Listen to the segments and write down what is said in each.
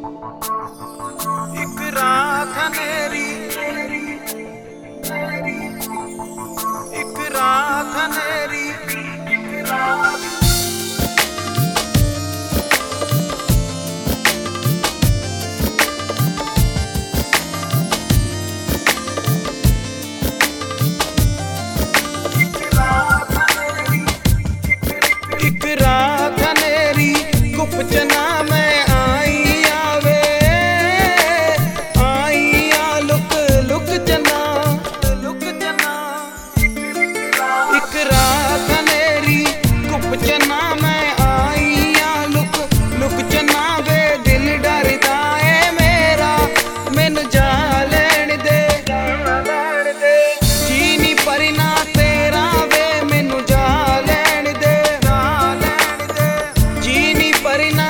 एक रात अंधेरी, एक रात अंधेरी, एक रात चना में आई आवे, आई आ लुक लुक चना, लुक चना। एक रात अंधेरी कुप चना में आई आ लुक लुक चना वे दिल डरदा है मेरा, मैनू जा लैण दे, जी नी परना तेरा वे मैनू जा लैण दे, जी नी परना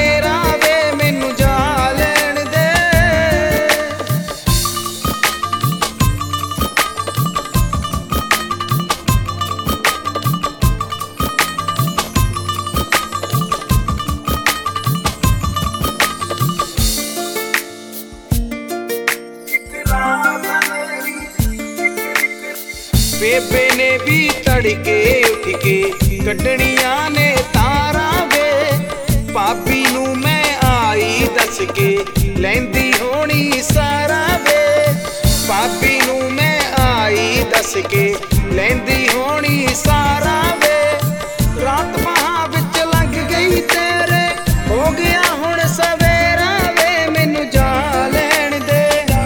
बेबे ने भी तड़के उठ के कटड़िया ने तारा वे, भाभी नू मैं आई दस के लैंदी होनी सारा वे, भाभी नू मैं आई दस के लैंदी होनी सारा वे। रात वहां बिच लंघ गई तेरे हो गया हुण सवेरा वे, मैनू जा लैण दे,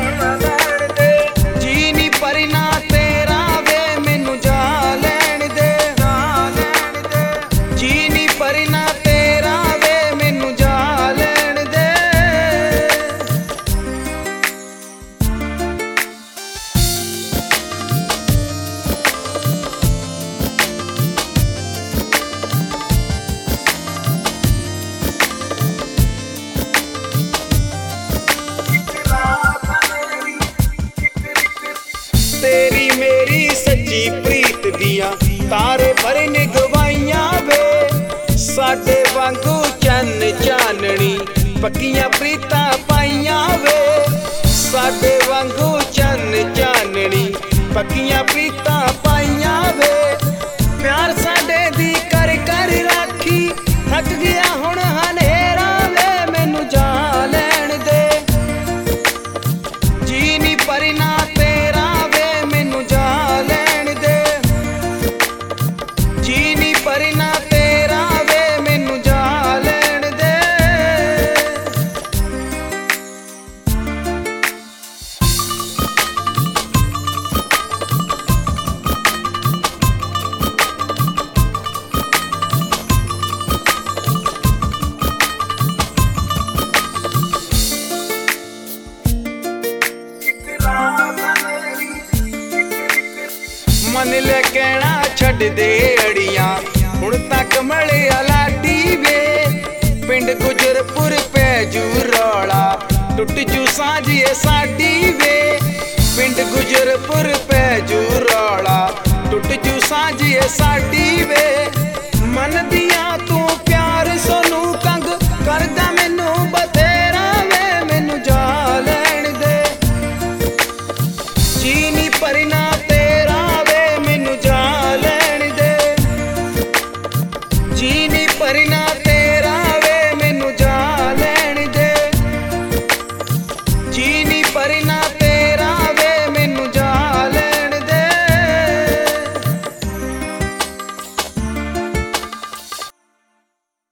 जी नी परना तेरी मेरी सच्ची प्रीत दिया तारे भरन गवाइया वे, साडे वांगू चन चाननी पक्कियां प्रीतां पाइया वे, साडे वांगू चन चाननी पक्कियां प्रीतां पाइया वे। प्यार साडे दी कर कर राखी थक गया हुण हनेरा वे, मैनू जा लैण दे, जी नी परना तेरा वे मैनू जा लैण दे, जी नी परना तेरा वे मैनू जा लैण दे। मन ले कहना छड़ दे अड़ियां हुण तक मलिया लाडी वे, पिंड गुजरपुर पै जू रौला टुट जू सांझिए साडी वे, पिंड गुजरपुर पै जू रौला टुट जू सांझिए साडी वे। मन दिया तू प्यार सोनू कंग करदा मैनू बतेरा वे, मैनू जा लैण दे, जी नी परना तेरा वे मैनू जा लैण दे, जी नी परना